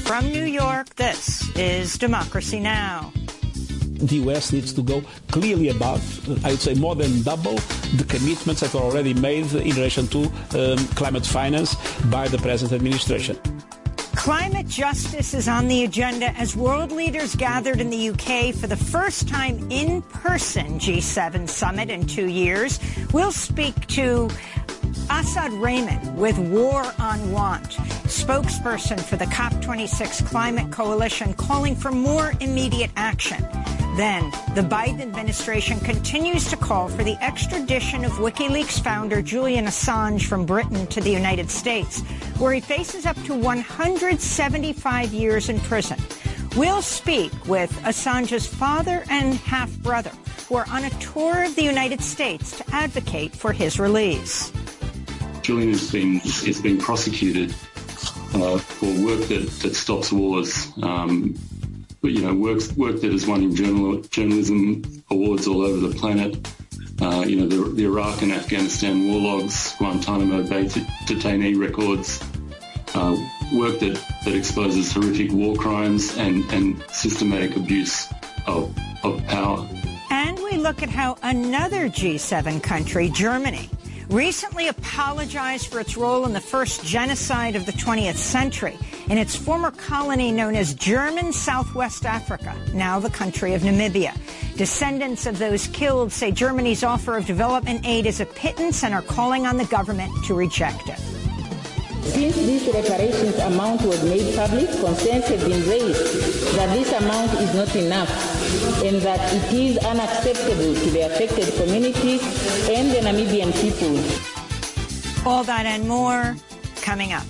From New York, this is Democracy Now! The U.S. needs to go clearly above, I would say more than double, the commitments that were already made in relation to climate finance by the present administration. Climate justice is on the agenda as world leaders gathered in the UK for the first time in-person G7 summit in 2 years. We'll speak to Asad Rehman with War on Want, spokesperson for the COP26 Climate Coalition, calling for more immediate action. Then, the Biden administration continues to call for the extradition of WikiLeaks founder Julian Assange from Britain to the United States, where he faces up to 175 years in prison. We'll speak with Assange's father and half-brother, who are on a tour of the United States to advocate for his release. Julian is being prosecuted for work that stops wars. Work that has won him journalism awards all over the planet. The Iraq and Afghanistan war logs, Guantanamo Bay detainee records, work that exposes horrific war crimes and systematic abuse of power. And we look at how another G7 country, Germany, recently apologized for its role in the first genocide of the 20th century in its former colony known as German Southwest Africa, now the country of Namibia. Descendants of those killed say Germany's offer of development aid is a pittance and are calling on the government to reject it. Since this reparations amount was made public, concerns have been raised that this amount is not enough and that it is unacceptable to the affected communities and the Namibian people. All that and more coming up.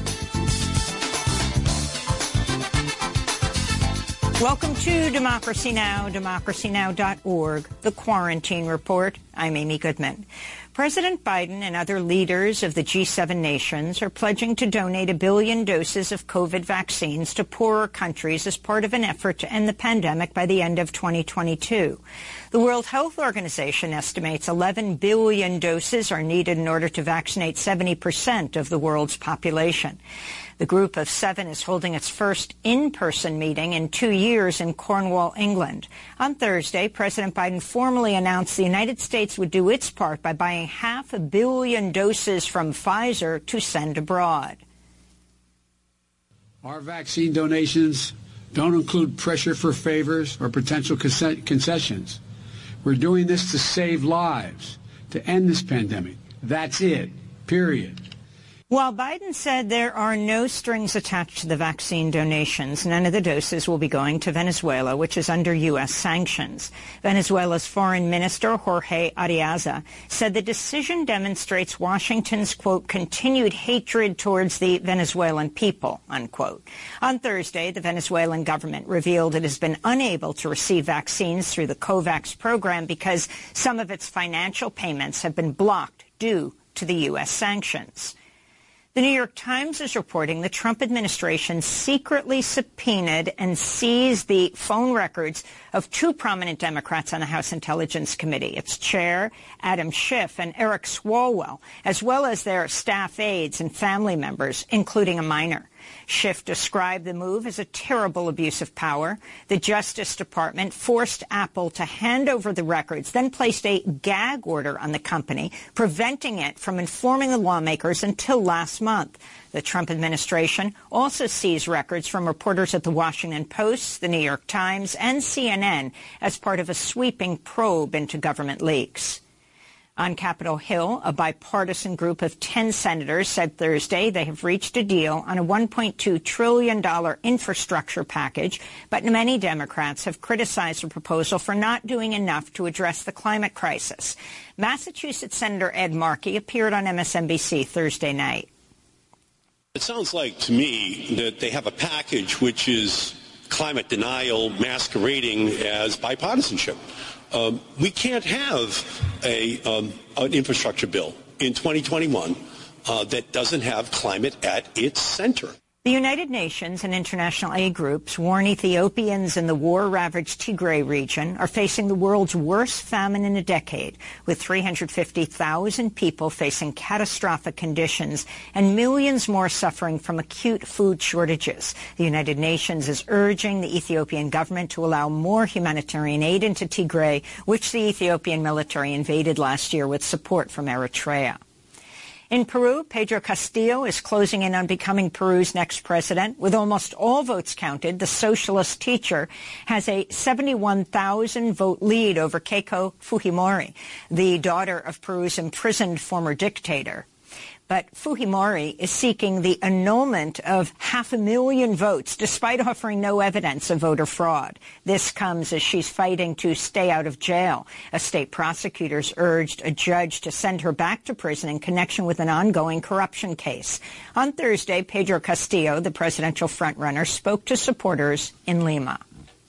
Welcome to Democracy Now!, democracynow.org, The Quarantine Report. I'm Amy Goodman. President Biden and other leaders of the G7 nations are pledging to donate 1 billion doses of COVID vaccines to poorer countries as part of an effort to end the pandemic by the end of 2022. The World Health Organization estimates 11 billion doses are needed in order to vaccinate 70% of the world's population. The Group of Seven is holding its first in-person meeting in 2 years in Cornwall, England. On Thursday, President Biden formally announced the United States would do its part by buying 500 million doses from Pfizer to send abroad. Our vaccine donations don't include pressure for favors or potential concessions. We're doing this to save lives, to end this pandemic. That's it, period. While Biden said there are no strings attached to the vaccine donations, none of the doses will be going to Venezuela, which is under U.S. sanctions. Venezuela's Foreign Minister, Jorge Ariaza, said the decision demonstrates Washington's, quote, continued hatred towards the Venezuelan people, unquote. On Thursday, the Venezuelan government revealed it has been unable to receive vaccines through the COVAX program because some of its financial payments have been blocked due to the U.S. sanctions. The New York Times is reporting the Trump administration secretly subpoenaed and seized the phone records of 2 prominent Democrats on the House Intelligence Committee, its chair, Adam Schiff, and Eric Swalwell, as well as their staff aides and family members, including a minor. Schiff described the move as a terrible abuse of power. The Justice Department forced Apple to hand over the records, then placed a gag order on the company, preventing it from informing the lawmakers until last month. The Trump administration also seized records from reporters at The Washington Post, The New York Times, and CNN as part of a sweeping probe into government leaks. On Capitol Hill, a bipartisan group of 10 senators said Thursday they have reached a deal on a $1.2 trillion infrastructure package, but many Democrats have criticized the proposal for not doing enough to address the climate crisis. Massachusetts Senator Ed Markey appeared on MSNBC Thursday night. It sounds like to me that they have a package which is climate denial masquerading as bipartisanship. We can't have an infrastructure bill in 2021 that doesn't have climate at its center. The United Nations and international aid groups warn Ethiopians in the war-ravaged Tigray region are facing the world's worst famine in a decade, with 350,000 people facing catastrophic conditions and millions more suffering from acute food shortages. The United Nations is urging the Ethiopian government to allow more humanitarian aid into Tigray, which the Ethiopian military invaded last year with support from Eritrea. In Peru, Pedro Castillo is closing in on becoming Peru's next president. With almost all votes counted, the socialist teacher has a 71,000 vote lead over Keiko Fujimori, the daughter of Peru's imprisoned former dictator. But Fujimori is seeking the annulment of 500,000 votes, despite offering no evidence of voter fraud. This comes as she's fighting to stay out of jail. A state prosecutors urged a judge to send her back to prison in connection with an ongoing corruption case. On Thursday, Pedro Castillo, the presidential frontrunner, spoke to supporters in Lima.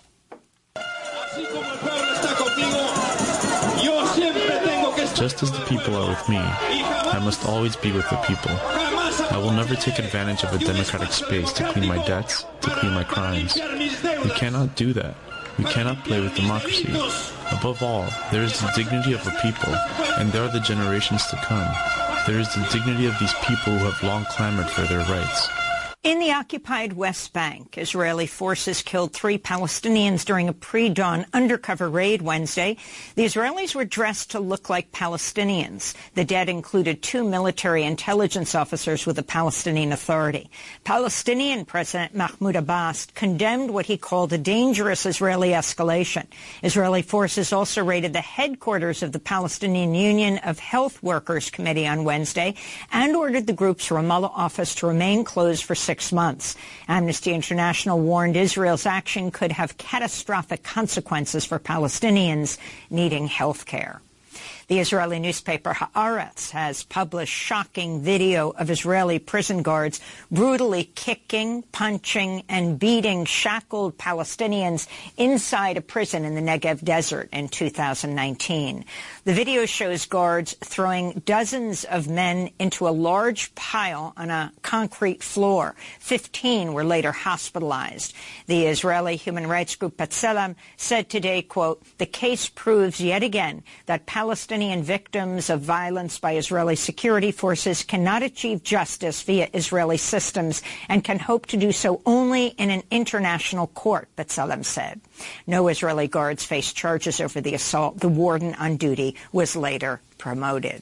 Just as the people are with me, I must always be with the people. I will never take advantage of a democratic space to clean my debts, to clean my crimes. We cannot do that. We cannot play with democracy. Above all, there is the dignity of a people, and there are the generations to come. There is the dignity of these people who have long clamored for their rights. In the occupied West Bank, Israeli forces killed 3 Palestinians during a pre-dawn undercover raid Wednesday. The Israelis were dressed to look like Palestinians. The dead included 2 military intelligence officers with the Palestinian Authority. Palestinian President Mahmoud Abbas condemned what he called a dangerous Israeli escalation. Israeli forces also raided the headquarters of the Palestinian Union of Health Workers Committee on Wednesday and ordered the group's Ramallah office to remain closed for 6 months. Amnesty International warned Israel's action could have catastrophic consequences for Palestinians needing health care. The Israeli newspaper Haaretz has published shocking video of Israeli prison guards brutally kicking, punching, and beating shackled Palestinians inside a prison in the Negev desert in 2019. The video shows guards throwing dozens of men into a large pile on a concrete floor. 15 were later hospitalized. The Israeli human rights group B'Tselem said today, quote, "The case proves yet again that Palestinian victims of violence by Israeli security forces cannot achieve justice via Israeli systems and can hope to do so only in an international court," B'Tselem said. No Israeli guards faced charges over the assault. The warden on duty was later promoted.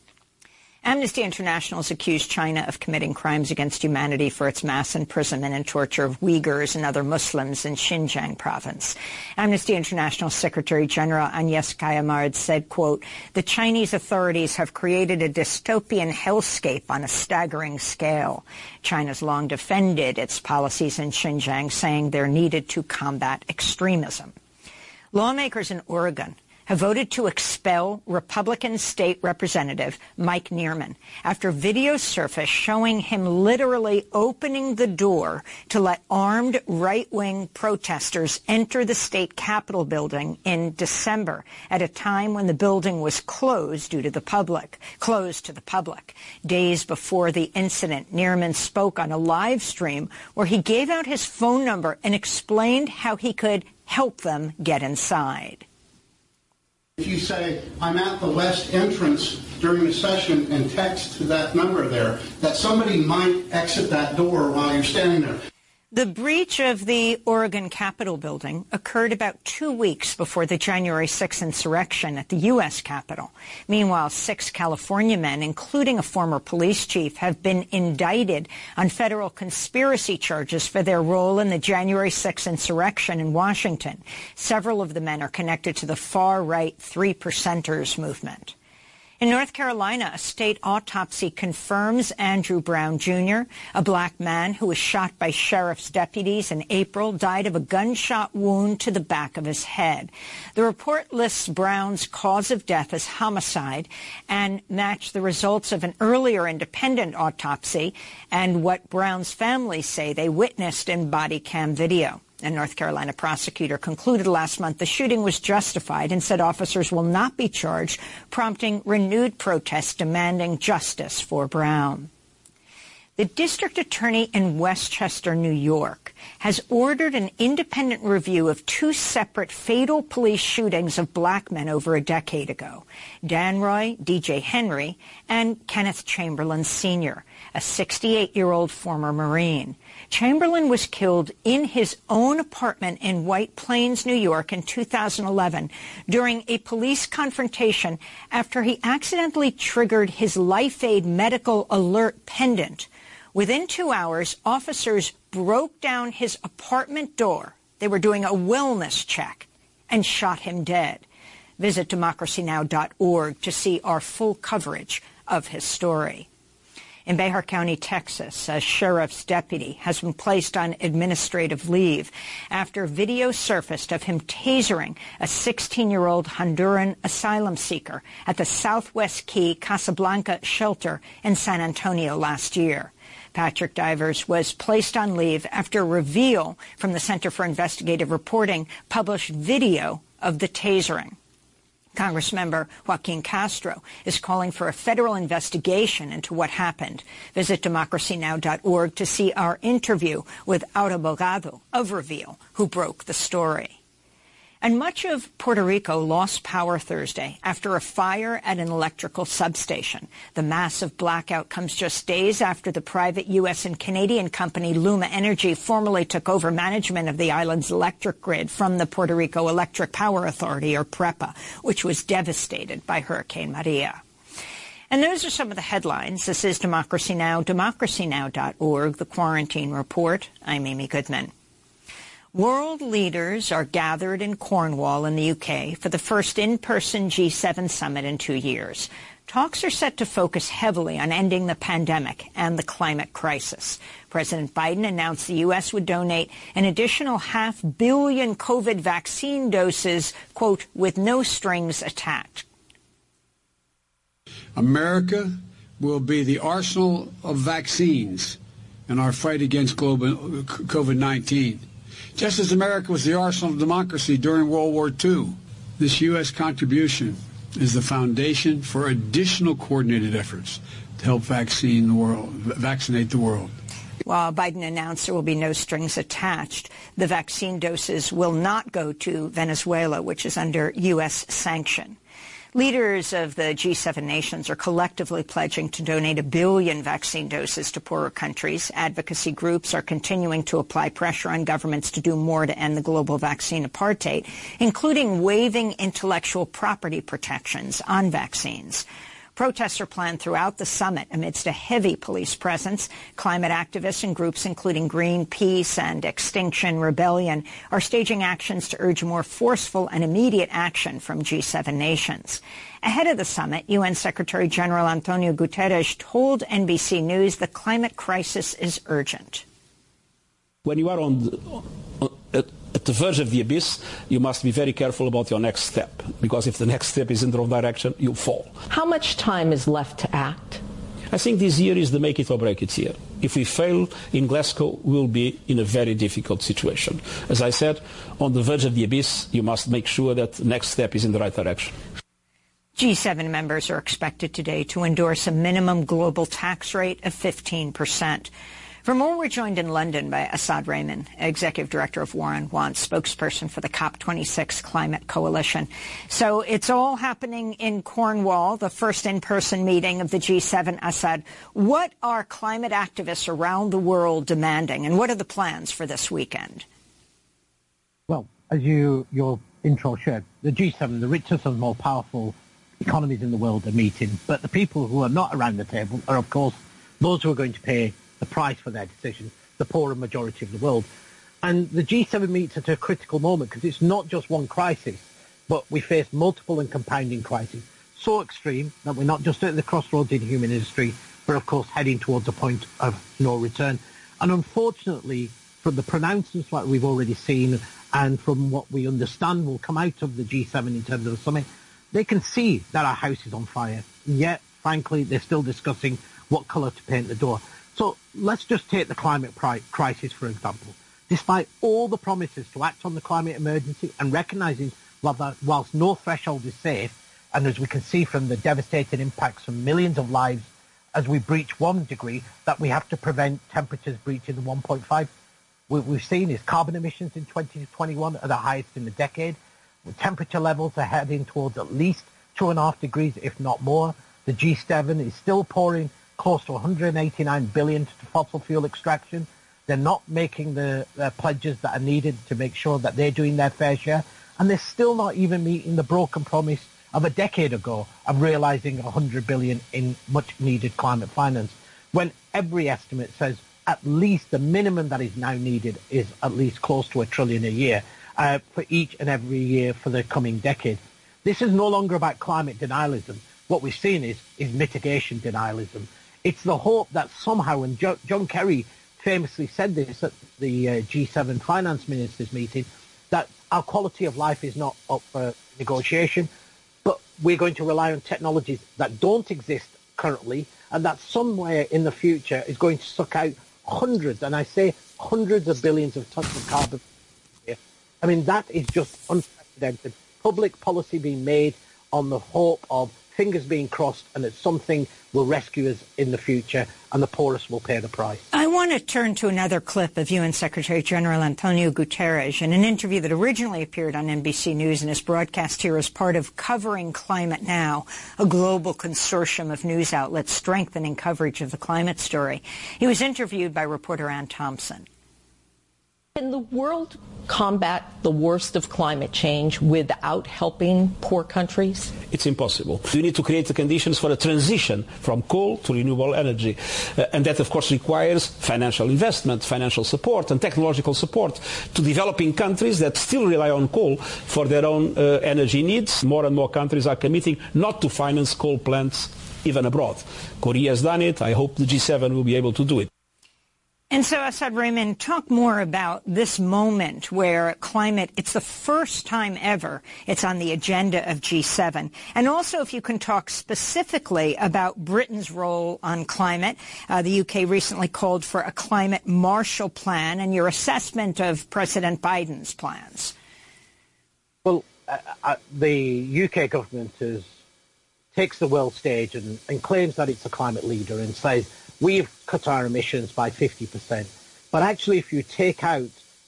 Amnesty International has accused China of committing crimes against humanity for its mass imprisonment and torture of Uyghurs and other Muslims in Xinjiang province. Amnesty International Secretary General Agnes Callamard said, quote, "The Chinese authorities have created a dystopian hellscape on a staggering scale. China's long defended its policies in Xinjiang, saying they're needed to combat extremism." Lawmakers in Oregon have voted to expel Republican State Representative Mike Neerman after videos surfaced showing him literally opening the door to let armed right-wing protesters enter the state Capitol building in December at a time when the building was closed to the public. Days before the incident, Neerman spoke on a live stream where he gave out his phone number and explained how he could help them get inside. If you say, "I'm at the west entrance during the session," and text to that number there, that somebody might exit that door while you're standing there. The breach of the Oregon Capitol building occurred about 2 weeks before the January 6th insurrection at the U.S. Capitol. Meanwhile, 6 California men, including a former police chief, have been indicted on federal conspiracy charges for their role in the January 6th insurrection in Washington. Several of the men are connected to the far-right Three Percenters movement. In North Carolina, a state autopsy confirms Andrew Brown Jr., a black man who was shot by sheriff's deputies in April, died of a gunshot wound to the back of his head. The report lists Brown's cause of death as homicide and matched the results of an earlier independent autopsy and what Brown's family say they witnessed in body cam video. A North Carolina prosecutor concluded last month the shooting was justified and said officers will not be charged, prompting renewed protests demanding justice for Brown. The district attorney in Westchester, New York, has ordered an independent review of two separate fatal police shootings of black men over a decade ago. Dan Roy, D.J. Henry, and Kenneth Chamberlain Sr., a 68-year-old former Marine. Chamberlain was killed in his own apartment in White Plains, New York in 2011 during a police confrontation after he accidentally triggered his LifeAid medical alert pendant. Within 2 hours, officers broke down his apartment door. They were doing a wellness check and shot him dead. Visit democracynow.org to see our full coverage of his story. In Bexar County, Texas, a sheriff's deputy has been placed on administrative leave after video surfaced of him tasering a 16-year-old Honduran asylum seeker at the Southwest Key Casablanca shelter in San Antonio last year. Patrick Divers was placed on leave after Reveal from the Center for Investigative Reporting published video of the tasering. Congressmember Joaquin Castro is calling for a federal investigation into what happened. Visit democracynow.org to see our interview with Aura Bogado of Reveal, who broke the story. And much of Puerto Rico lost power Thursday after a fire at an electrical substation. The massive blackout comes just days after the private U.S. and Canadian company Luma Energy formally took over management of the island's electric grid from the Puerto Rico Electric Power Authority, or PREPA, which was devastated by Hurricane Maria. And those are some of the headlines. This is Democracy Now!, democracynow.org, the Quarantine Report. I'm Amy Goodman. World leaders are gathered in Cornwall in the UK for the first in-person G7 summit in 2 years. Talks are set to focus heavily on ending the pandemic and the climate crisis. President Biden announced the U.S. would donate an additional 500 million COVID vaccine doses, quote, with no strings attached. America will be the arsenal of vaccines in our fight against COVID-19. Just as America was the arsenal of democracy during World War II, this U.S. contribution is the foundation for additional coordinated efforts to help vaccinate the world. While Biden announced there will be no strings attached, the vaccine doses will not go to Venezuela, which is under U.S. sanction. Leaders of the G7 nations are collectively pledging to donate 1 billion vaccine doses to poorer countries. Advocacy groups are continuing to apply pressure on governments to do more to end the global vaccine apartheid, including waiving intellectual property protections on vaccines. Protests are planned throughout the summit amidst a heavy police presence. Climate activists and groups including Greenpeace and Extinction Rebellion are staging actions to urge more forceful and immediate action from G7 nations. Ahead of the summit, UN Secretary General Antonio Guterres told NBC News the climate crisis is urgent. When you are at the verge of the abyss, you must be very careful about your next step, because if the next step is in the wrong direction, you'll fall. How much time is left to act? I think this year is the make it or break it year. If we fail in Glasgow, we'll be in a very difficult situation. As I said, on the verge of the abyss, you must make sure that the next step is in the right direction. G7 members are expected today to endorse a minimum global tax rate of 15%. For more, we're joined in London by Assad Rehman, Executive Director of War on Want, spokesperson for the COP26 Climate Coalition. So it's all happening in Cornwall, the first in-person meeting of the G7. Assad, what are climate activists around the world demanding, and what are the plans for this weekend? Well, as your intro showed, the G7, the richest and more powerful economies in the world are meeting, but the people who are not around the table are, of course, those who are going to pay the price for their decision, the poorer majority of the world. And the G7 meets at a critical moment because it's not just one crisis, but we face multiple and compounding crises. So extreme that we're not just at the crossroads in human history, but of course heading towards a point of no return. And unfortunately, from the pronouncements that we've already seen and from what we understand will come out of the G7 in terms of the summit, they can see that our house is on fire. And yet, frankly, they're still discussing what colour to paint the door. So let's just take the climate crisis, for example. Despite all the promises to act on the climate emergency and recognising that whilst no threshold is safe, and as we can see from the devastating impacts from millions of lives as we breach 1 degree, that we have to prevent temperatures breaching the 1.5. What we've seen is carbon emissions in 2021 are the highest in a decade. Temperature levels are heading towards at least 2.5 degrees, if not more. The G7 is still pouring close to 189 billion to fossil fuel extraction. They're not making the pledges that are needed to make sure that they're doing their fair share. And they're still not even meeting the broken promise of a decade ago of realizing 100 billion in much needed climate finance, when every estimate says at least the minimum that is now needed is at least close to $1 trillion a year for each and every year for the coming decade. This is no longer about climate denialism. What we've seen is mitigation denialism. It's the hope that somehow, and John Kerry famously said this at the G7 finance ministers meeting, that our quality of life is not up for negotiation, but we're going to rely on technologies that don't exist currently, and that somewhere in the future is going to suck out hundreds, and I say hundreds of billions of tons of carbon. I mean, that is just unprecedented. Public policy being made on the hope of fingers being crossed and that something will rescue us in the future and the poorest will pay the price. I want to turn to another clip of UN Secretary General Antonio Guterres in an interview that originally appeared on NBC News and is broadcast here as part of Covering Climate Now, a global consortium of news outlets strengthening coverage of the climate story. He was interviewed by reporter Ann Thompson. Can the world combat the worst of climate change without helping poor countries? It's impossible. We need to create the conditions for a transition from coal to renewable energy. And that, of course, requires financial investment, financial support and technological support to developing countries that still rely on coal for their own energy needs. More and more countries are committing not to finance coal plants even abroad. Korea has done it. I hope the G7 will be able to do it. And so, Assad Rehman, talk more about this moment where climate, it's the first time ever it's on the agenda of G7. And also, if you can talk specifically about Britain's role on climate. The UK recently called for a climate Marshall Plan and your assessment of President Biden's plans. Well, the UK government takes the world stage and claims that it's a climate leader and says, we've cut our emissions by 50%. But actually, if you take out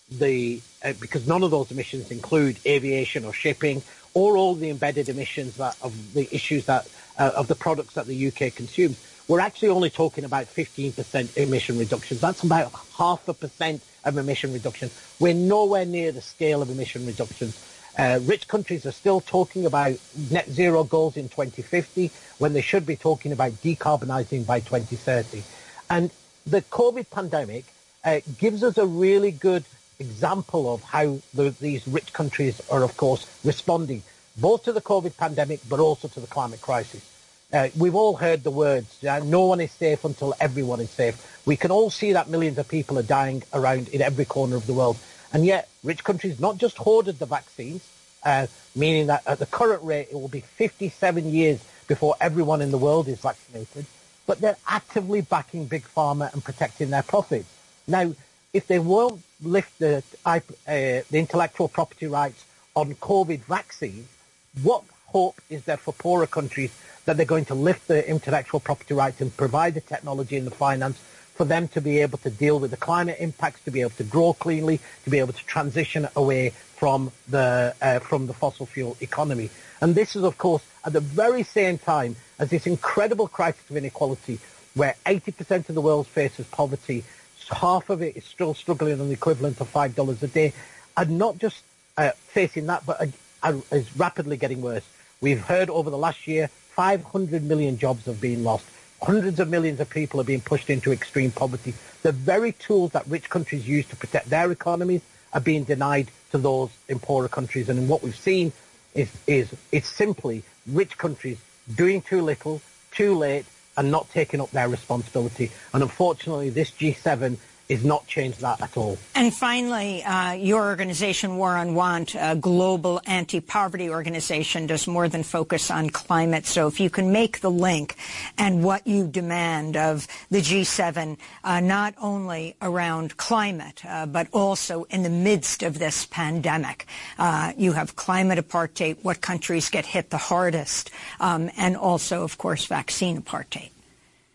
because none of those emissions include aviation or shipping or all the embedded emissions of the issues of the products that the UK consumes, we're actually only talking about 15% emission reductions. That's about 0.5% of emission reduction. We're nowhere near the scale of emission reductions. Rich countries are still talking about net zero goals in 2050 when they should be talking about decarbonising by 2030. And the COVID pandemic gives us a really good example of how these rich countries are, of course, responding both to the COVID pandemic but also to the climate crisis. We've all heard the words, no one is safe until everyone is safe. We can all see that millions of people are dying around in every corner of the world. And yet, rich countries not just hoarded the vaccines, meaning that at the current rate it will be 57 years before everyone in the world is vaccinated, but they're actively backing Big Pharma and protecting their profits. Now, if they won't lift the intellectual property rights on COVID vaccines, what hope is there for poorer countries that they're going to lift the intellectual property rights and provide the technology and the finance for them to be able to deal with the climate impacts, to be able to grow cleanly, to be able to transition away from the fossil fuel economy? And this is, of course, at the very same time as this incredible crisis of inequality, where 80% of the world faces poverty, half of it is still struggling on the equivalent of $5 a day, and not just facing that, but is rapidly getting worse. We've heard over the last year 500 million jobs have been lost. Hundreds of millions of people are being pushed into extreme poverty. The very tools that rich countries use to protect their economies are being denied to those in poorer countries. And what we've seen is it's simply rich countries doing too little, too late, and not taking up their responsibility. And unfortunately, this G7 is not changed that at all. And finally, your organization, War on Want, a global anti-poverty organization, does more than focus on climate. So if you can make the link and what you demand of the G7, not only around climate, but also in the midst of this pandemic. You have climate apartheid, what countries get hit the hardest, and also, of course, vaccine apartheid.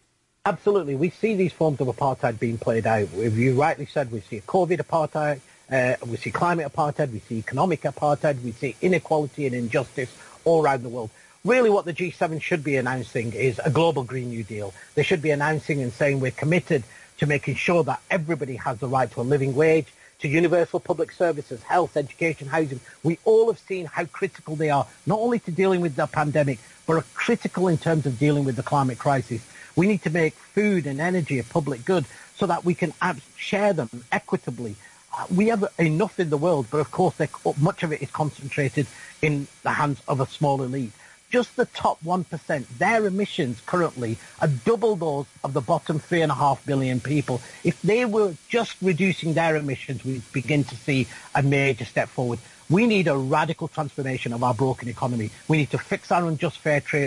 Absolutely. We see these forms of apartheid being played out. If you rightly said, we see COVID apartheid, we see climate apartheid, we see economic apartheid, we see inequality and injustice all around the world. Really what the G7 should be announcing is a global Green New Deal. They should be announcing and saying we're committed to making sure that everybody has the right to a living wage, to universal public services, health, education, housing. We all have seen how critical they are, not only to dealing with the pandemic, but are critical in terms of dealing with the climate crisis. We need to make food and energy a public good so that we can share them equitably. We have enough in the world, but of course much of it is concentrated in the hands of a small elite. Just the top 1%, their emissions currently are double those of the bottom 3.5 billion people. If they were just reducing their emissions, we'd begin to see a major step forward. We need a radical transformation of our broken economy. We need to fix our unjust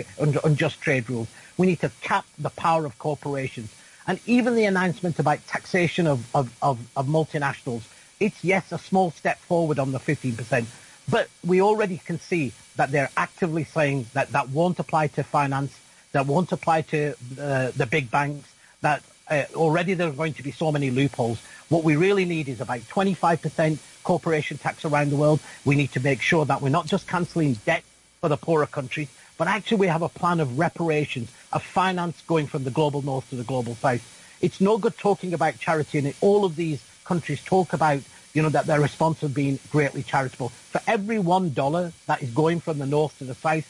trade rules. We need to cap the power of corporations. And even the announcement about taxation of multinationals, it's, yes, a small step forward on the 15%. But we already can see that they're actively saying that that won't apply to finance, that won't apply to the big banks, that already there are going to be so many loopholes. What we really need is about 25% corporation tax around the world. We need to make sure that we're not just cancelling debt for the poorer countries, but actually we have a plan of reparations, of finance going from the global north to the global south. It's no good talking about charity, and all of these countries talk about that they're responsible for being greatly charitable. For every $1 that is going from the north to the south,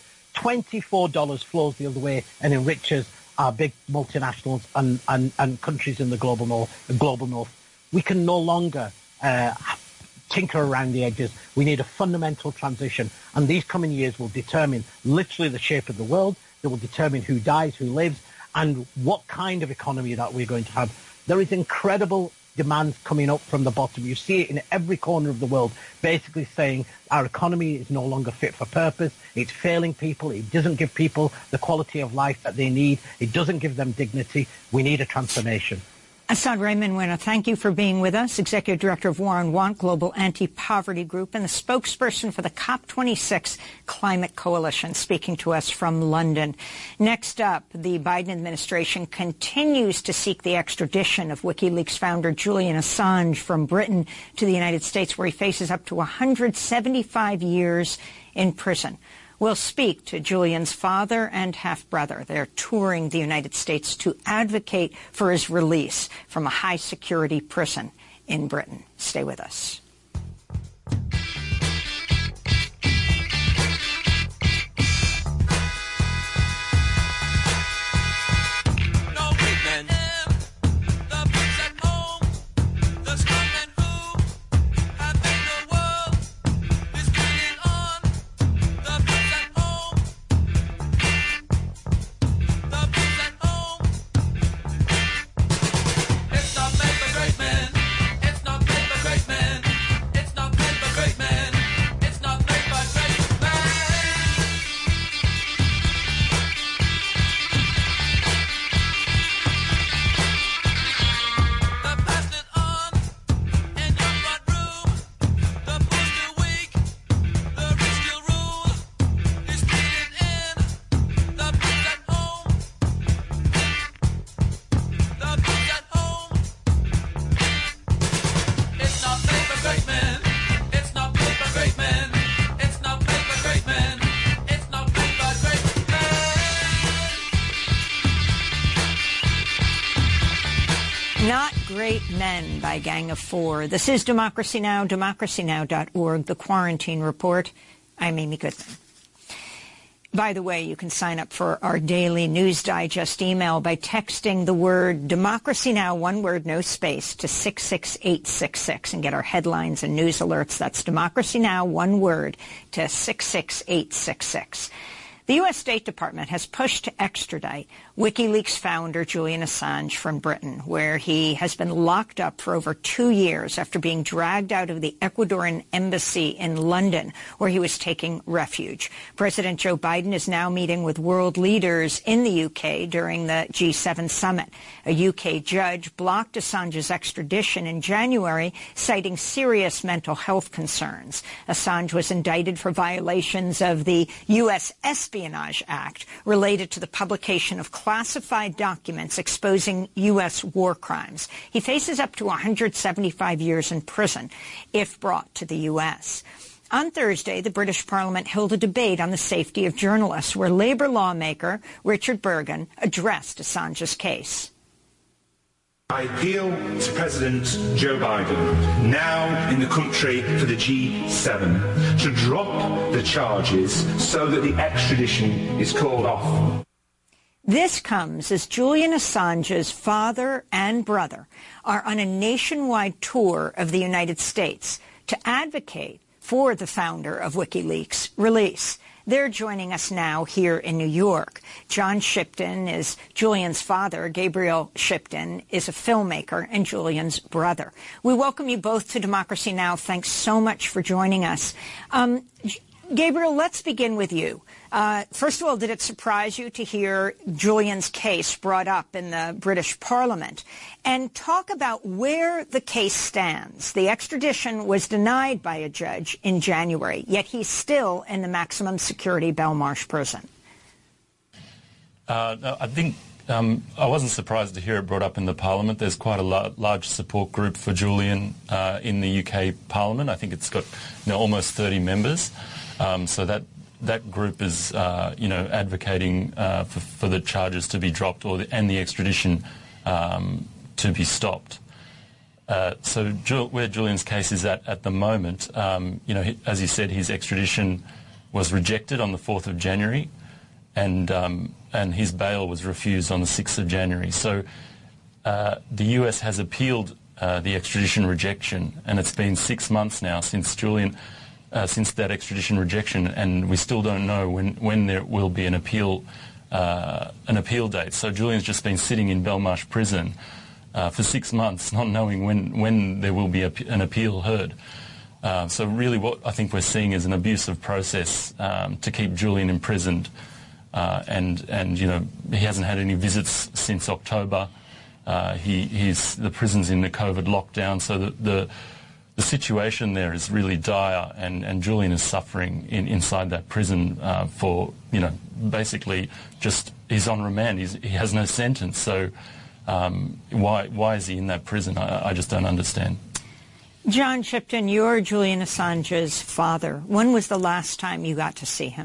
$24 flows the other way and enriches our big multinationals and countries in the global north. We can no longer tinker around the edges. We need a fundamental transition, and these coming years will determine literally the shape of the world. They will determine who dies, who lives, and what kind of economy that we're going to have. There is incredible demands coming up from the bottom. You see it in every corner of the world, basically saying our economy is no longer fit for purpose. It's failing people. It doesn't give people the quality of life that they need. It doesn't give them dignity. We need a transformation. Asad Rehman, thank you for being with us, Executive Director of War on Want Global Anti-Poverty Group and the spokesperson for the COP26 Climate Coalition, speaking to us from London. Next up, the Biden administration continues to seek the extradition of WikiLeaks founder Julian Assange from Britain to the United States, where he faces up to 175 years in prison. We'll speak to Julian's father and half-brother. They're touring the United States to advocate for his release from a high-security prison in Britain. Stay with us. Not Great Men by Gang of Four. This is Democracy Now!, democracynow.org, The Quarantine Report. I'm Amy Goodman. By the way, you can sign up for our daily News Digest email by texting the word Democracy Now!, one word, no space, to 66866 and get our headlines and news alerts. That's Democracy Now!, one word, to 66866. The U.S. State Department has pushed to extradite WikiLeaks founder Julian Assange from Britain, where he has been locked up for over 2 years after being dragged out of the Ecuadorian embassy in London, where he was taking refuge. President Joe Biden is now meeting with world leaders in the UK during the G7 summit. A UK judge blocked Assange's extradition in January, citing serious mental health concerns. Assange was indicted for violations of the U.S. Espionage Act related to the publication of classified documents exposing U.S. war crimes. He faces up to 175 years in prison if brought to the U.S. On Thursday, the British Parliament held a debate on the safety of journalists, where Labour lawmaker Richard Burgon addressed Assange's case. I appeal to President Joe Biden, now in the country for the G7, to drop the charges so that the extradition is called off. This comes as Julian Assange's father and brother are on a nationwide tour of the United States to advocate for the founder of WikiLeaks' release. They're joining us now here in New York. John Shipton is Julian's father. Gabriel Shipton is a filmmaker and Julian's brother. We welcome you both to Democracy Now! Thanks so much for joining us. Gabriel, let's begin with you. First of all, did it surprise you to hear Julian's case brought up in the British Parliament? And talk about where the case stands. The extradition was denied by a judge in January, yet he's still in the maximum security Belmarsh prison. No, I think I wasn't surprised to hear it brought up in the Parliament. There's quite a large support group for Julian in the UK Parliament. I think it's got almost 30 members. So that group is, advocating for the charges to be dropped and the extradition to be stopped. So where Julian's case is at the moment, as you said, his extradition was rejected on the 4th of January, and his bail was refused on the 6th of January. So the US has appealed the extradition rejection, and it's been 6 months now since that extradition rejection, and we still don't know when there will be an appeal date. So Julian's just been sitting in Belmarsh prison for 6 months, not knowing when there will be an appeal heard. So really what I think we're seeing is an abusive process to keep Julian imprisoned. And he hasn't had any visits since October. The prison's in the COVID lockdown, so the situation there is really dire, and Julian is suffering inside that prison for, basically just he's on remand. He has no sentence. So why is he in that prison? I just don't understand. John Shipton, you're Julian Assange's father. When was the last time you got to see him?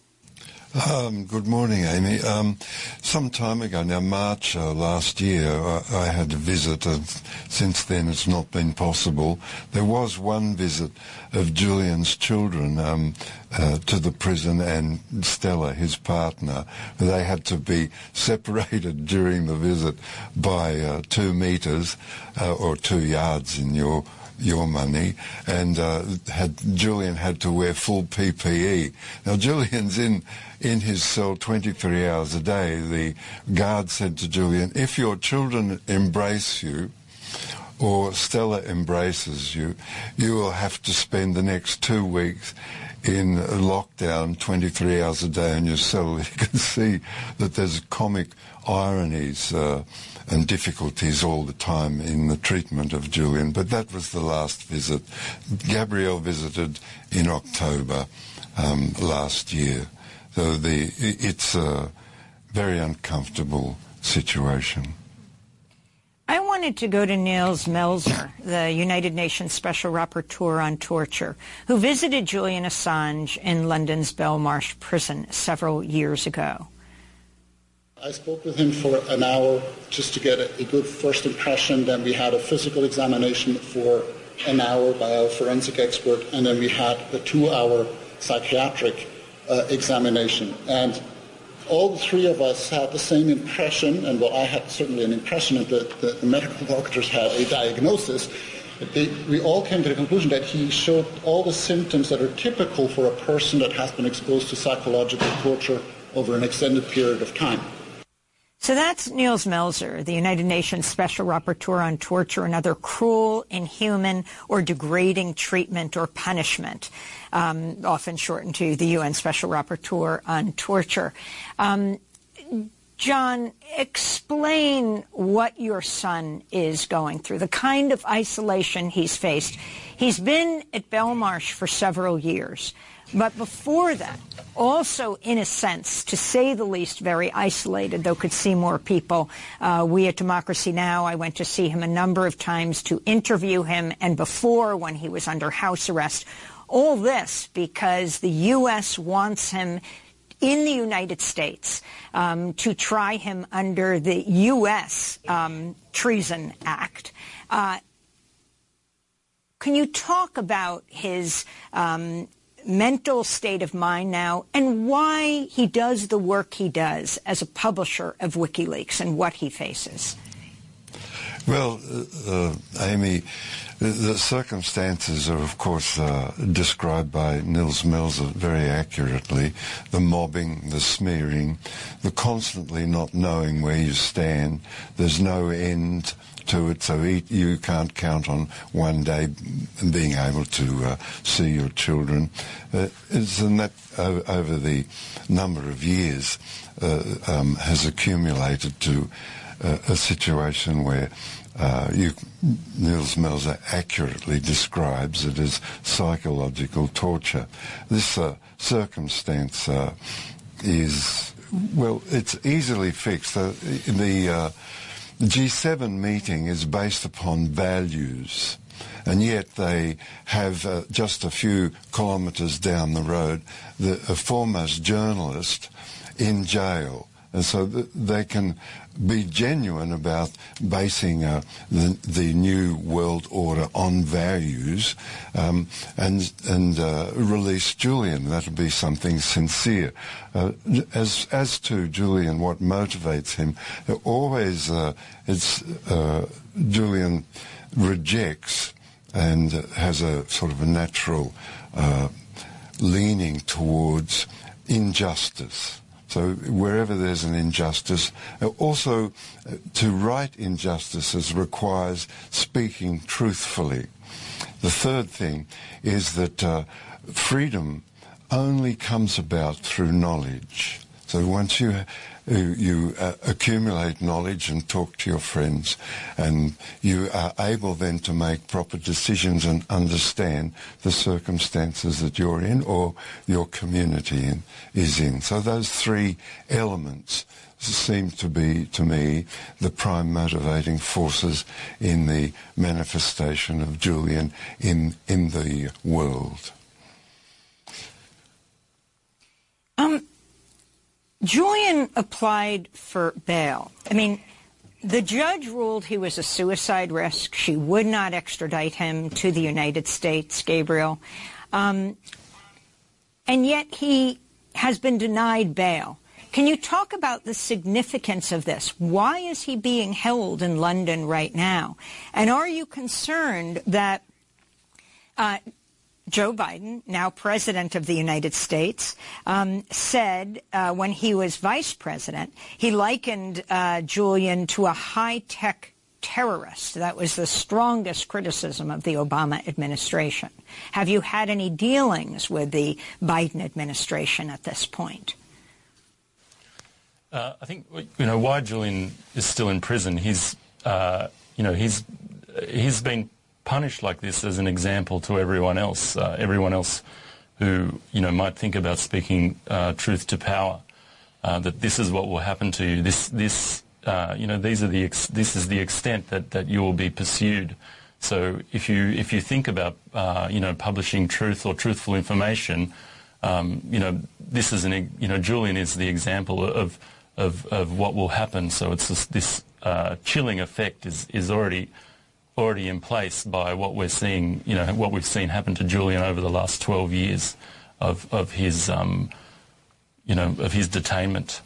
Good morning, Amy. Some time ago, now March last year, I had a visit. Since then, it's not been possible. There was one visit of Julian's children to the prison, and Stella, his partner. They had to be separated during the visit by 2 meters or 2 yards in your money, and Julian had to wear full PPE. Now Julian's in his cell 23 hours a day. The guard said to Julian, if your children embrace you or Stella embraces you, you will have to spend the next 2 weeks in lockdown 23 hours a day in your cell. You can see that there's comic ironies and difficulties all the time in the treatment of Julian. But that was the last visit. Gabrielle visited in October last year. So it's a very uncomfortable situation. I wanted to go to Nils Melzer, the United Nations Special Rapporteur on Torture, who visited Julian Assange in London's Belmarsh prison several years ago. I spoke with him for an hour just to get a good first impression. Then we had a physical examination for an hour by our forensic expert, and then we had a 2-hour psychiatric examination. And all the 3 of us had the same impression, and I had certainly an impression, and the medical doctors had a diagnosis. We all came to the conclusion that he showed all the symptoms that are typical for a person that has been exposed to psychological torture over an extended period of time. So that's Nils Melzer, the United Nations Special Rapporteur on Torture and other cruel, inhuman, or degrading treatment or punishment, often shortened to the UN Special Rapporteur on Torture. John, explain what your son is going through, the kind of isolation he's faced. He's been at Belmarsh for several years, but before that, also, in a sense, to say the least, very isolated, though could see more people. We at Democracy Now!, I went to see him a number of times to interview him, and before, when he was under house arrest. All this because the U.S. wants him in the United States to try him under the U.S. Treason Act. Can you talk about his mental state of mind now and why he does the work he does as a publisher of WikiLeaks and what he faces? Well, Amy, the circumstances are, of course, described by Nils Melzer very accurately. The mobbing, the smearing, the constantly not knowing where you stand. There's no end to it, so you can't count on one day being able to see your children. And that, over the number of years, has accumulated to a situation where Nils Melzer accurately describes it as psychological torture. This circumstance is, well, it's easily fixed. The G7 meeting is based upon values, and yet they have just a few kilometres down the road a foremost journalist in jail. And so they can be genuine about basing the new world order on values, and release Julian. That'll be something sincere. As to Julian, what motivates him, always Julian rejects and has a sort of a natural leaning towards injustice. So wherever there's an injustice, also to right injustices requires speaking truthfully. The third thing is that freedom only comes about through knowledge. So once you accumulate knowledge and talk to your friends, and you are able then to make proper decisions and understand the circumstances that you're in or your community is in. So those three elements seem to be, to me, the prime motivating forces in the manifestation of Julian in the world. Julian applied for bail. I mean, the judge ruled he was a suicide risk. She would not extradite him to the United States, Gabriel. And yet he has been denied bail. Can you talk about the significance of this? Why is he being held in London right now? And are you concerned that Joe Biden, now President of the United States, said when he was Vice President, he likened Julian to a high-tech terrorist? That was the strongest criticism of the Obama administration. Have you had any dealings with the Biden administration at this point? I think, why Julian is still in prison, he's been punished like this as an example to everyone else who, might think about speaking truth to power, that this is what will happen to you. This is the extent that you will be pursued. So if you think about, publishing truth or truthful information, this is Julian is the example of what will happen. So it's this chilling effect is already in place by what we're seeing, what we've seen happen to Julian over the last 12 years of his detainment.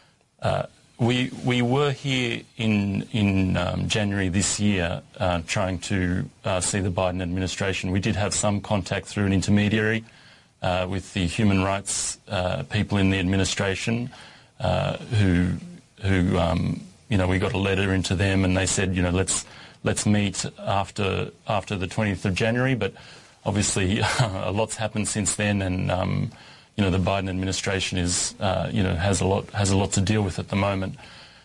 We were here in January this year trying to see the Biden administration. We did have some contact through an intermediary with the human rights people in the administration who we got a letter into them, and they said, let's meet after the 20th of January. But obviously a lot's happened since then, and the Biden administration is, has a lot to deal with at the moment.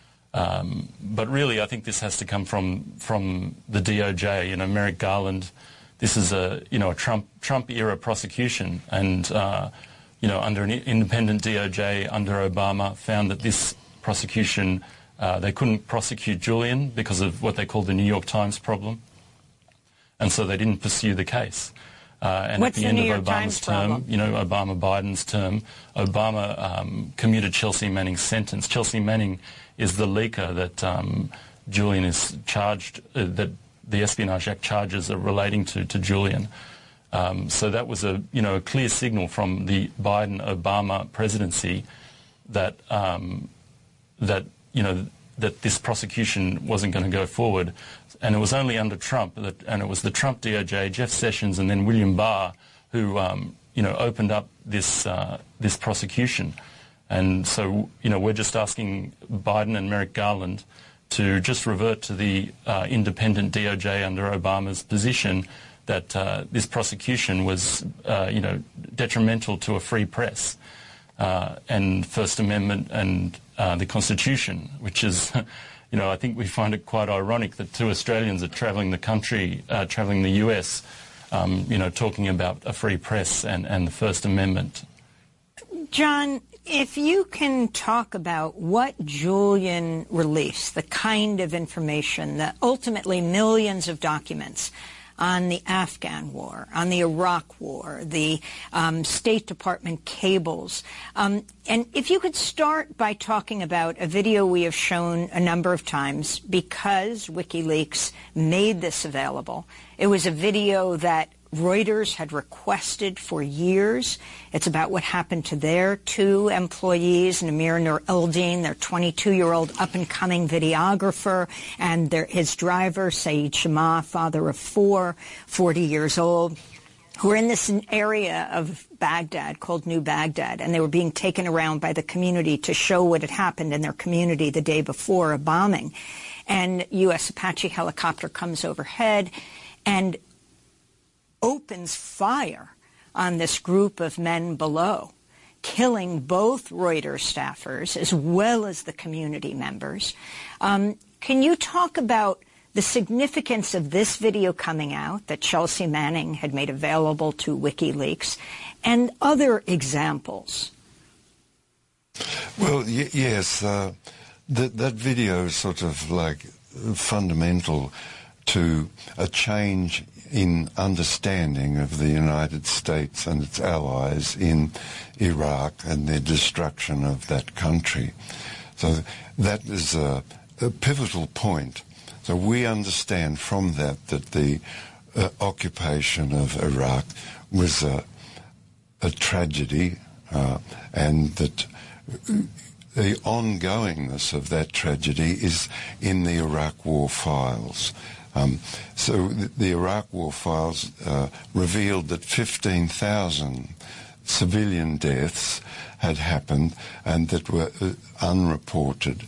But really, I think this has to come from the DOJ. Merrick Garland, this is a Trump era prosecution, and under an independent DOJ under Obama found that this prosecution, they couldn't prosecute Julian because of what they called the New York Times problem, and so they didn't pursue the case. And What's at the end New of York Obama's Times term, Obama-Biden's term, Obama commuted Chelsea Manning's sentence. Chelsea Manning is the leaker that Julian is charged, that the Espionage Act charges are relating to Julian. So that was a clear signal from the Biden-Obama presidency that that this prosecution wasn't going to go forward. And it was only under Trump, and it was the Trump DOJ, Jeff Sessions, and then William Barr who, opened up this prosecution. And so, we're just asking Biden and Merrick Garland to just revert to the independent DOJ under Obama's position that this prosecution was, detrimental to a free press and First Amendment and the Constitution, which is... I think we find it quite ironic that two Australians are travelling the country, travelling the US, talking about a free press and the First Amendment. John, if you can talk about what Julian released, the kind of information that ultimately millions of documents on the Afghan war, on the Iraq war, the State Department cables. And if you could start by talking about a video we have shown a number of times because WikiLeaks made this available. It was a video that Reuters had requested for years. It's about what happened to their two employees, Namir Nur Eldin, their 22-year-old up-and-coming videographer, and his driver, Saeed Shama, father of four, 40 years old, who were in this area of Baghdad called New Baghdad, and they were being taken around by the community to show what had happened in their community the day before a bombing. And U.S. Apache helicopter comes overhead and opens fire on this group of men below, killing both Reuters staffers as well as the community members. Can you talk about the significance of this video coming out that Chelsea Manning had made available to WikiLeaks and other examples? Well, yes, that video is sort of like fundamental to a change in understanding of the United States and its allies in Iraq and their destruction of that country. So that is a pivotal point. So we understand from that the occupation of Iraq was a tragedy and that the ongoingness of that tragedy is in the Iraq War files. So the Iraq War files revealed that 15,000 civilian deaths had happened and that were unreported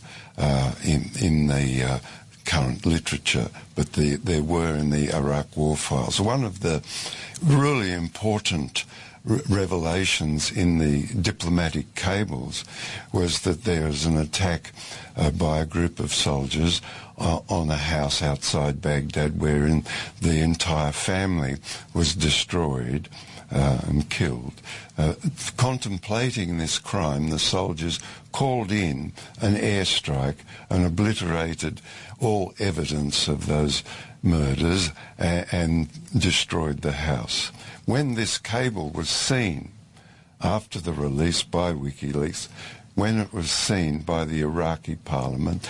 in the current literature, but there were in the Iraq War files. One of the really important revelations in the diplomatic cables was that there was an attack by a group of soldiers on a house outside Baghdad wherein the entire family was destroyed and killed. Contemplating this crime, the soldiers called in an airstrike and obliterated all evidence of those murders and destroyed the house. When this cable was seen after the release by WikiLeaks, when it was seen by the Iraqi parliament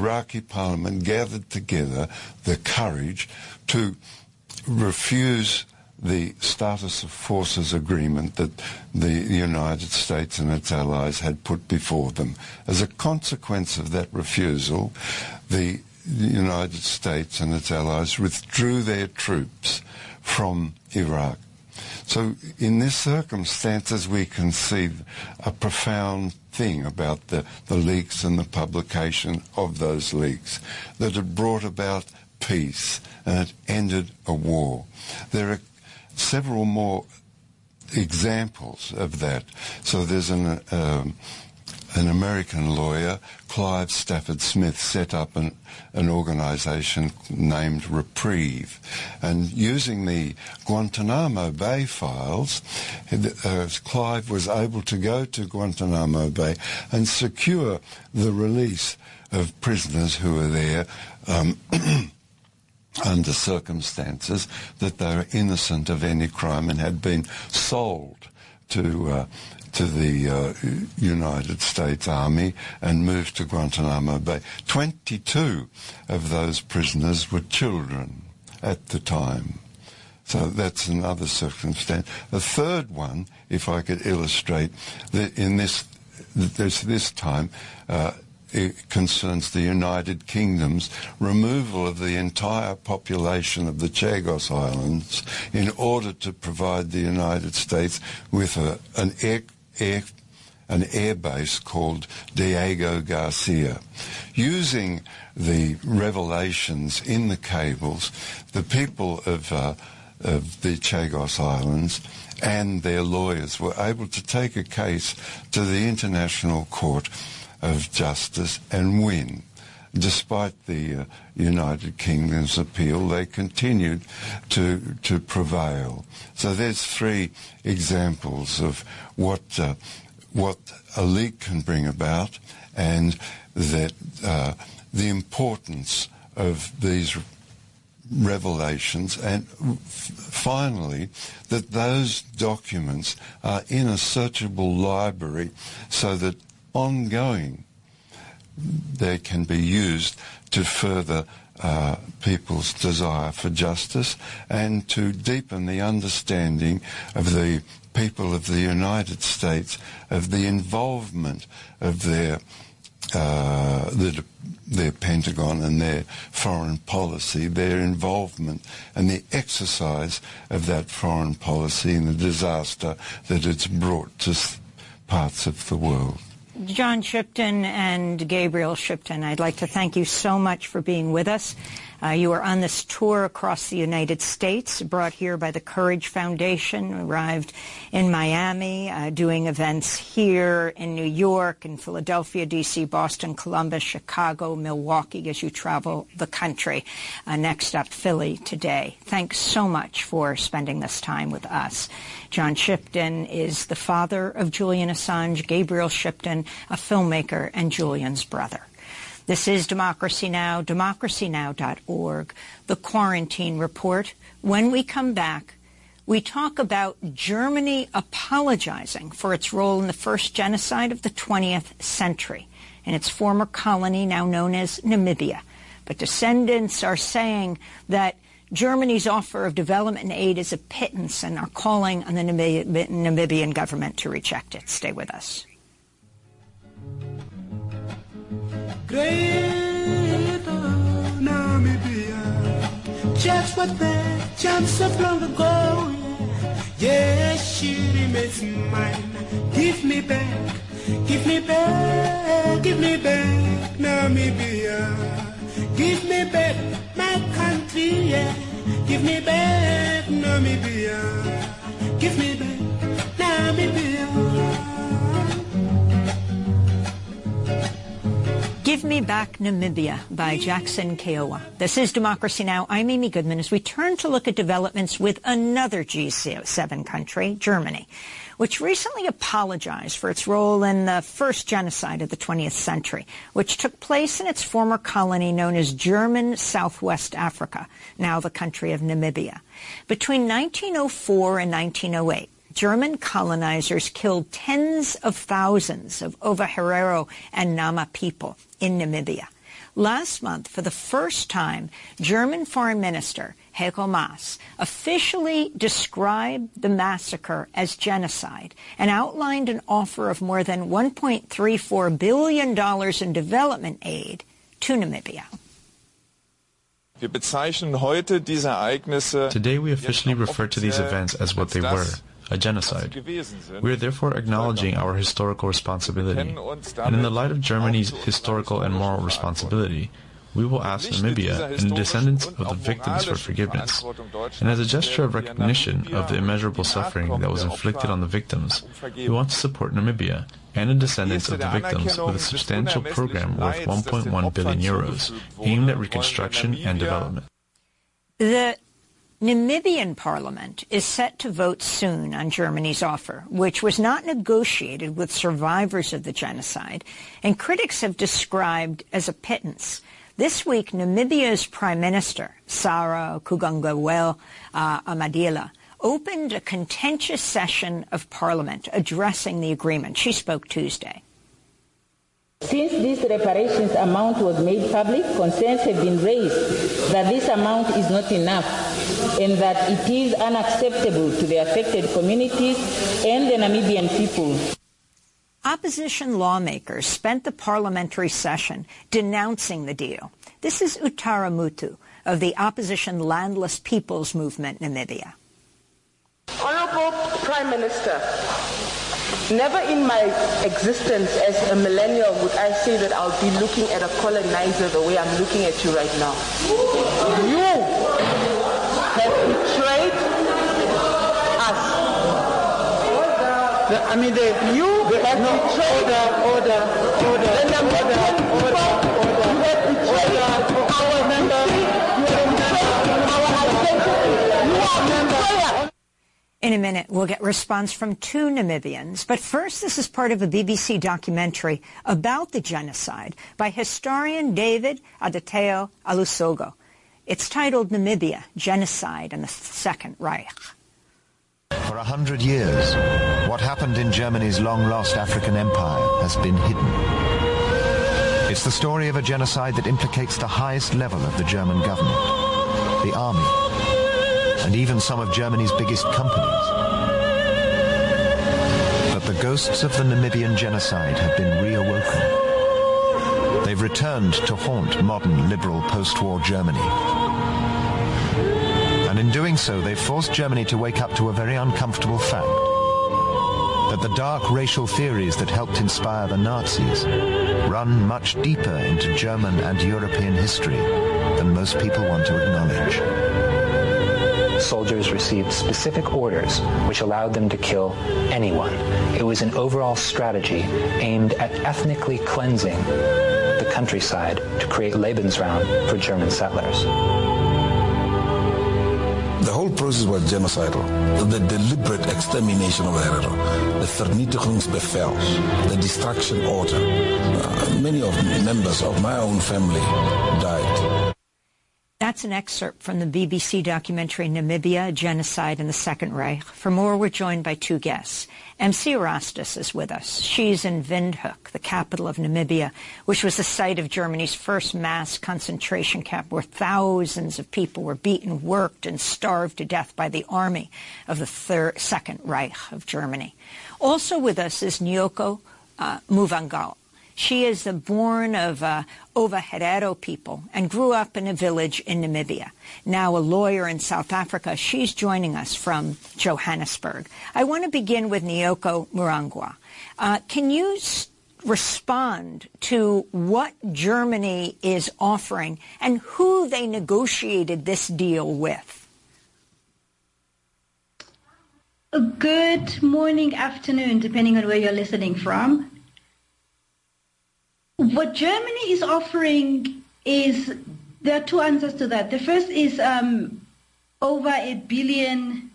gathered together the courage to refuse the status of forces agreement that the United States and its allies had put before them. As a consequence of that refusal, the United States and its allies withdrew their troops from Iraq. So in this circumstances, we can see a profound thing about the leaks and the publication of those leaks, that it brought about peace and it ended a war. There are several more examples of that. So there's an American lawyer, Clive Stafford Smith, set up an organisation named Reprieve. And using the Guantanamo Bay files, Clive was able to go to Guantanamo Bay and secure the release of prisoners who were there under circumstances that they were innocent of any crime and had been sold to the United States Army and moved to Guantanamo Bay. 22 of those prisoners were children at the time. So that's another circumstance. A third one, if I could illustrate, that in this time, it concerns the United Kingdom's removal of the entire population of the Chagos Islands in order to provide the United States with an air base called Diego Garcia. Using the revelations in the cables, the people of the Chagos Islands and their lawyers were able to take a case to the International Court of Justice and win. Despite the United Kingdom's appeal, they continued to prevail. So there's three examples of what a leak can bring about, and that the importance of these revelations, and finally that those documents are in a searchable library so that ongoing they can be used to further people's desire for justice and to deepen the understanding of the people of the United States of the involvement of their Pentagon and their foreign policy, their involvement and the exercise of that foreign policy and the disaster that it's brought to parts of the world. John Shipton and Gabriel Shipton, I'd like to thank you so much for being with us. You are on this tour across the United States, brought here by the Courage Foundation, arrived in Miami, doing events here in New York, in Philadelphia, D.C., Boston, Columbus, Chicago, Milwaukee, as you travel the country. Next up, Philly today. Thanks so much for spending this time with us. John Shipton is the father of Julian Assange, Gabriel Shipton, a filmmaker and Julian's brother. This is Democracy Now!, democracynow.org, the Quarantine Report. When we come back, we talk about Germany apologizing for its role in the first genocide of the 20th century in its former colony, now known as Namibia. But descendants are saying that Germany's offer of development aid is a pittance and are calling on the Namibian government to reject it. Stay with us. Great Namibia, just what the chance of long ago. Yeah, she remains mine. Give me back, give me back, give me back, Namibia. Give me back my country, yeah. Give me back Namibia. Give me back Namibia. Give Me Back Namibia by Jackson Kiowa. This is Democracy Now! I'm Amy Goodman as we turn to look at developments with another G7 country, Germany, which recently apologized for its role in the first genocide of the 20th century, which took place in its former colony known as German Southwest Africa, now the country of Namibia. Between 1904 and 1908, German colonizers killed tens of thousands of Ovaherero and Nama people in Namibia. Last month, for the first time, German Foreign Minister Heiko Maas officially described the massacre as genocide and outlined an offer of more than $1.34 billion in development aid to Namibia. Today we officially refer to these events as what they were, a genocide. We are therefore acknowledging our historical responsibility, and in the light of Germany's historical and moral responsibility, we will ask Namibia and the descendants of the victims for forgiveness. And as a gesture of recognition of the immeasurable suffering that was inflicted on the victims, we want to support Namibia and the descendants of the victims with a substantial program worth 1.1 billion euros, aimed at reconstruction and development. The Namibian parliament is set to vote soon on Germany's offer, which was not negotiated with survivors of the genocide, and critics have described as a pittance. This week, Namibia's Prime Minister, Sarah Kugangawel Amadila, opened a contentious session of Parliament addressing the agreement. She spoke Tuesday. Since this reparations amount was made public, concerns have been raised that this amount is not enough and that it is unacceptable to the affected communities and the Namibian people. Opposition lawmakers spent the parliamentary session denouncing the deal. This is Utara Mutu of the opposition Landless Peoples Movement Namibia. Honorable Prime Minister, never in my existence as a millennial would I say that I'll be looking at a colonizer the way I'm looking at you right now. You have betrayed us. You have betrayed In a minute, we'll get response from two Namibians. But first, this is part of a BBC documentary about the genocide by historian David Adeteo Alusogo. It's titled Namibia, Genocide and the Second Reich. For 100 years, what happened in Germany's long-lost African empire has been hidden. It's the story of a genocide that implicates the highest level of the German government, the army, and even some of Germany's biggest companies. But the ghosts of the Namibian genocide have been reawoken. They've returned to haunt modern liberal post-war Germany. And in doing so, they've forced Germany to wake up to a very uncomfortable fact, that the dark racial theories that helped inspire the Nazis run much deeper into German and European history than most people want to acknowledge. Soldiers received specific orders which allowed them to kill anyone. It was an overall strategy aimed at ethnically cleansing the countryside to create Lebensraum for German settlers. The whole process was genocidal. The deliberate extermination of the Herero, the Vernietigingsbevel, the destruction order. Many of members of my own family died. That's an excerpt from the BBC documentary Namibia, Genocide and the Second Reich. For more, we're joined by two guests. MC Erastus is with us. She's in Windhoek, the capital of Namibia, which was the site of Germany's first mass concentration camp where thousands of people were beaten, worked, and starved to death by the army of the Second Reich of Germany. Also with us is Nyoko Muvangal. She is born of Ova Herero people and grew up in a village in Namibia. Now a lawyer in South Africa, she's joining us from Johannesburg. I want to begin with Nyoko Murangwa. Can you respond to what Germany is offering and who they negotiated this deal with? Good morning, afternoon, depending on where you're listening from. What Germany is offering is, there are two answers to that. The first is over €1 billion,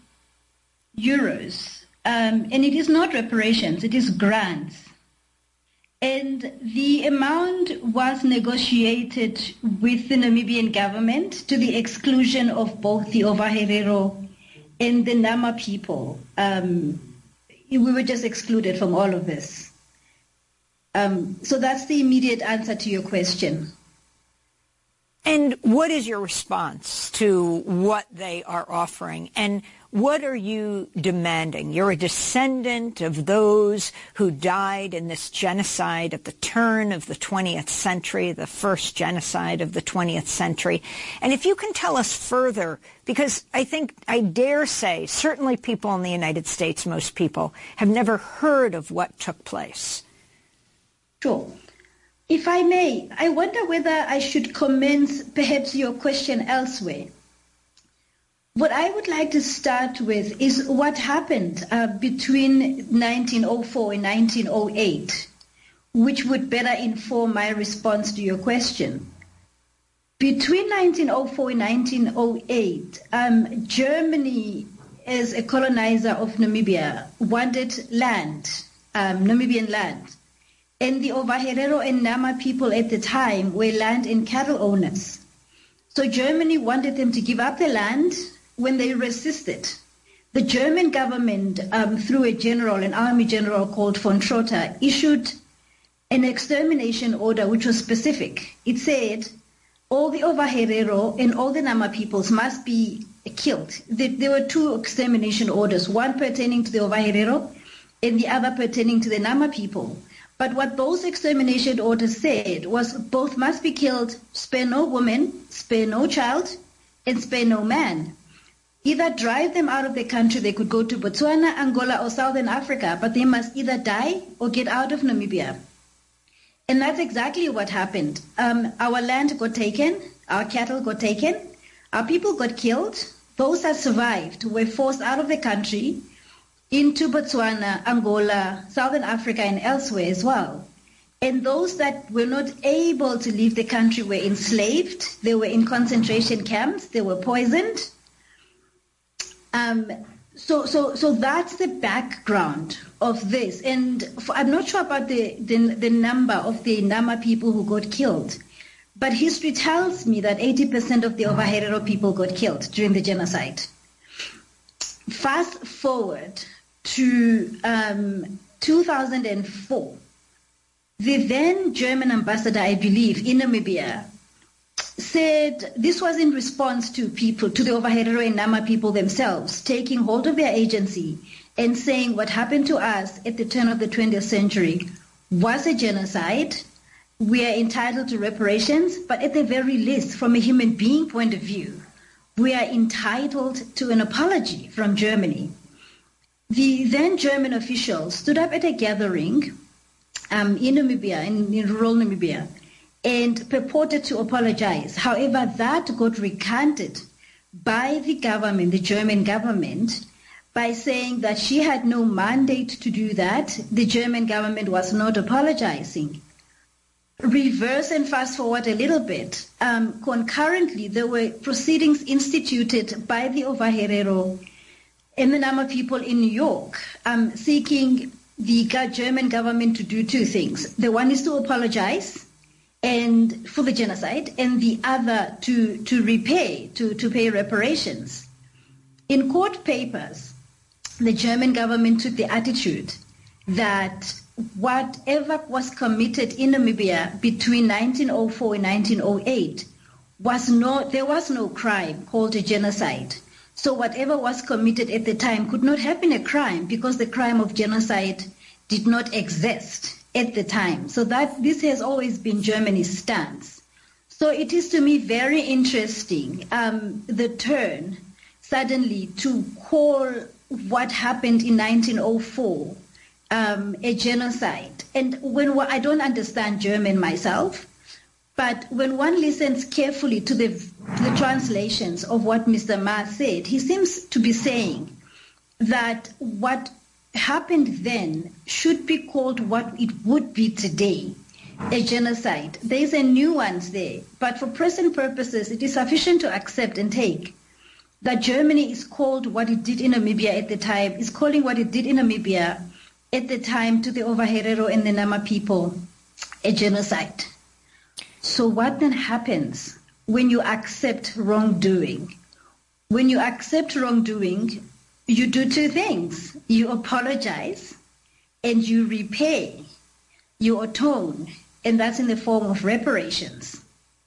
and it is not reparations, it is grants. And the amount was negotiated with the Namibian government to the exclusion of both the Ova Herero and the Nama people. We were just excluded from all of this. So that's the immediate answer to your question. And what is your response to what they are offering? And what are you demanding? You're a descendant of those who died in this genocide at the turn of the 20th century, the first genocide of the 20th century. And if you can tell us further, because I think I dare say certainly people in the United States, most people, have never heard of what took place. Sure. If I may, I wonder whether I should commence perhaps your question elsewhere. What I would like to start with is what happened between 1904 and 1908, which would better inform my response to your question. Between 1904 and 1908, Germany, as a colonizer of Namibia, wanted land, Namibian land. And the Ovaherero and Nama people at the time were land and cattle owners. So Germany wanted them to give up the land. When they resisted, the German government, through an army general called von Trotter, issued an extermination order which was specific. It said all the Ovaherero and all the Nama peoples must be killed. There were two extermination orders, one pertaining to the Ovaherero and the other pertaining to the Nama people. But what those extermination orders said was both must be killed, spare no woman, spare no child, and spare no man. Either drive them out of the country, they could go to Botswana, Angola, or Southern Africa, but they must either die or get out of Namibia. And that's exactly what happened. Our land got taken, our cattle got taken, our people got killed. Those that survived were forced out of the country into Botswana, Angola, Southern Africa, and elsewhere as well. And those that were not able to leave the country were enslaved, they were in concentration camps, they were poisoned. So that's the background of this. And I'm not sure about the number of the Nama people who got killed, but history tells me that 80% of the Ovaherero people got killed during the genocide. Fast forward to 2004, the then German ambassador, I believe, in Namibia, said this was in response to the Ovaherero and Nama people themselves taking hold of their agency and saying what happened to us at the turn of the 20th century was a genocide. We are entitled to reparations, but at the very least, from a human being point of view, we are entitled to an apology from Germany. The then German officials stood up at a gathering in Namibia, in rural Namibia, and purported to apologize. However, that got recanted by the government, the German government, by saying that she had no mandate to do that. The German government was not apologizing. Reverse and fast forward a little bit. Concurrently, there were proceedings instituted by the Ovaherero and the Nama people in New York, seeking the German government to do two things. The one is to apologize and for the genocide, and the other to pay reparations. In court papers, the German government took the attitude that whatever was committed in Namibia between 1904 and 1908 there was no crime called a genocide. So whatever was committed at the time could not have been a crime because the crime of genocide did not exist at the time. So this has always been Germany's stance. So it is to me very interesting, the turn suddenly to call what happened in 1904 a genocide. And I don't understand German myself, but when one listens carefully to the translations of what Mr. Ma said, he seems to be saying that what happened then should be called what it would be today, a genocide. There's a nuance there, but for present purposes, it is sufficient to accept and take that Germany is called what it did in Namibia at the time, is calling what it did in Namibia at the time to the Ovaherero and the Nama people a genocide. So what then happens when you accept wrongdoing? When you accept wrongdoing, you do two things. You apologize and you repay, you atone, and that's in the form of reparations.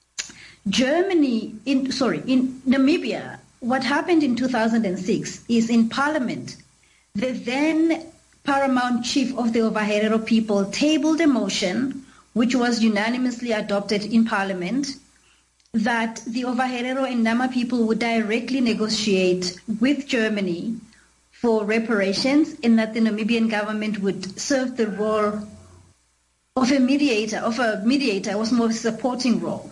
In Namibia, what happened in 2006 is in Parliament, the then paramount chief of the Ovaherero people tabled a motion which was unanimously adopted in Parliament that the Ovaherero and Nama people would directly negotiate with Germany for reparations and that the Namibian government would serve the role a mediator. It was more a supporting role.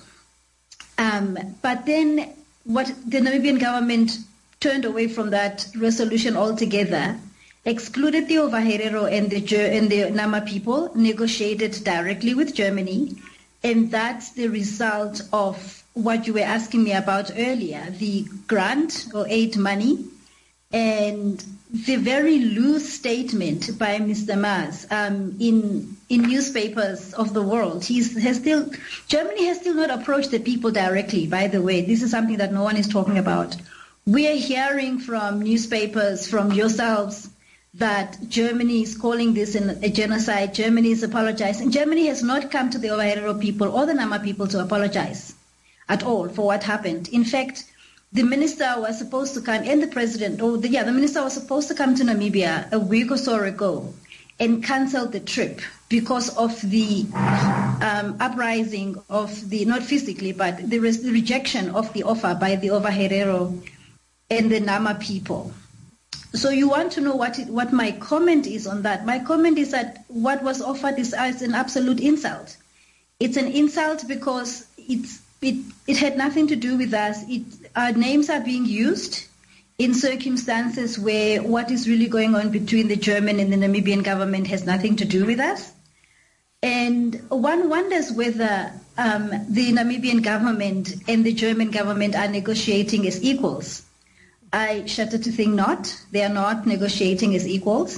But then what the Namibian government turned away from that resolution altogether, excluded the Ovaherero and the Nama people, negotiated directly with Germany, and that's the result of what you were asking me about earlier, the grant or aid money, and the very loose statement by Mr. Mas in newspapers of the world. Germany has still not approached the people directly, by the way. This is something that no one is talking about. We are hearing from newspapers, from yourselves, that Germany is calling this a genocide. Germany is apologizing. Germany has not come to the Ovaherero people or the Nama people to apologize at all for what happened. In fact, the minister was supposed to come, and the president, the minister was supposed to come to Namibia a week or so ago and canceled the trip because of the uprising of not physically, but the rejection of the offer by the Ovaherero and the Nama people. So you want to know what my comment is on that. My comment is that what was offered is an absolute insult. It's an insult because it had nothing to do with us. Our names are being used in circumstances where what is really going on between the German and the Namibian government has nothing to do with us. And one wonders whether the Namibian government and the German government are negotiating as equals. I shudder to think not. They are not negotiating as equals.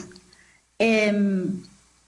And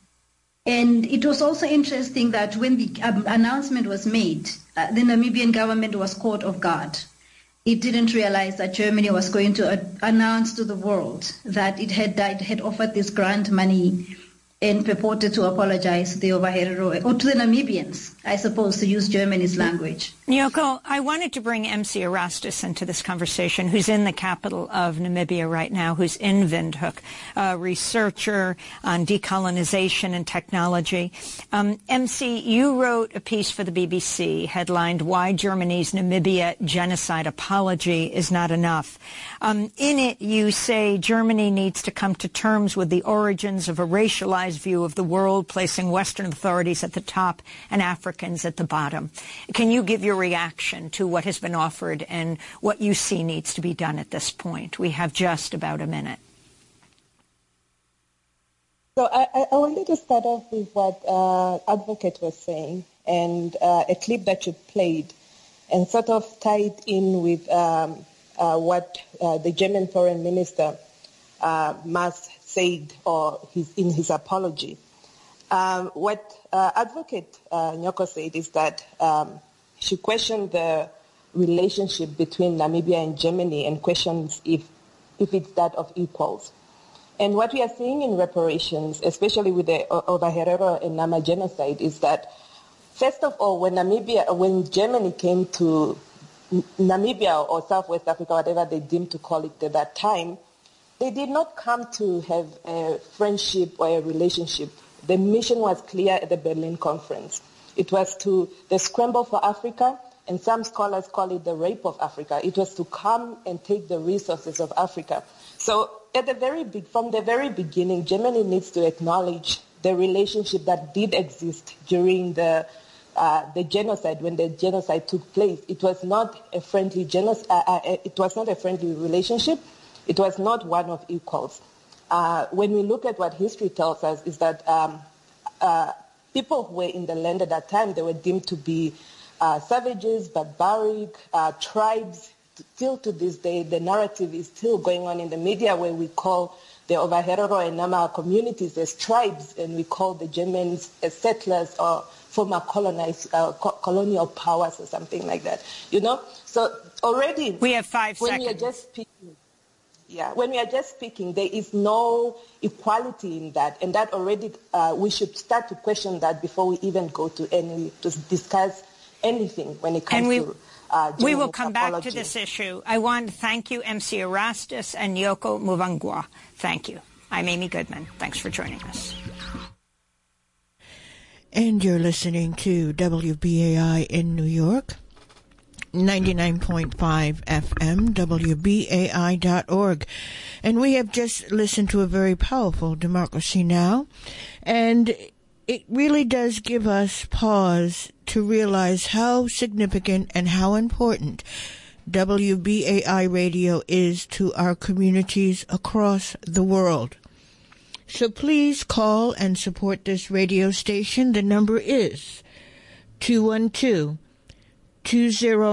it was also interesting that when the announcement was made, the Namibian government was caught off guard. It didn't realize that Germany was going to announce to the world that it had offered this grant money and purported to apologize to the Ovaherero, or to the Namibians, I suppose, to use Germany's language. Nyoko, I wanted to bring MC Erastus into this conversation, who's in the capital of Namibia right now, who's in Windhoek, a researcher on decolonization and technology. MC, you wrote a piece for the BBC headlined, "Why Germany's Namibia Genocide Apology is Not Enough." In it, you say Germany needs to come to terms with the origins of a racialized view of the world, placing Western authorities at the top and Africans at the bottom. Can you give your reaction to what has been offered and what you see needs to be done at this point? We have just about a minute. So I wanted to start off with what Advocate was saying and a clip that you played and sort of tie it in with what the German foreign minister Mas said in his apology. What Advocate Nyoko said is that she questioned the relationship between Namibia and Germany and questions if it's that of equals. And what we are seeing in reparations, especially with the Ovaherero and Nama genocide, is that, first of all, when Germany came to Namibia or Southwest Africa, whatever they deemed to call it at that time, they did not come to have a friendship or a relationship. The mission was clear at the Berlin Conference. It was the scramble for Africa, and some scholars call it the rape of Africa. It was to come and take the resources of Africa. So from the very beginning, Germany needs to acknowledge the relationship that did exist during the genocide. When the genocide took place, it was not a friendly it was not a friendly relationship. It was not one of equals. When we look at what history tells us is that people who were in the land at that time, they were deemed to be savages, barbaric, tribes. Still to this day, the narrative is still going on in the media where we call the Ovaherero and Nama communities as tribes, and we call the Germans as settlers or former colonial powers or something like that. So already we have 5 seconds. When we are just speaking, there is no equality in that, and that already we should start to question that before we even go to discuss anything when it comes to. We will come back to this issue. I want to thank you, MC Erastus and Nyoko Muvangwa. Thank you. I'm Amy Goodman. Thanks for joining us. And you're listening to WBAI in New York, 99.5 FM, WBAI.org. And we have just listened to a very powerful Democracy Now! And it really does give us pause to realize how significant and how important WBAI radio is to our communities across the world. So please call and support this radio station. The number is 212-20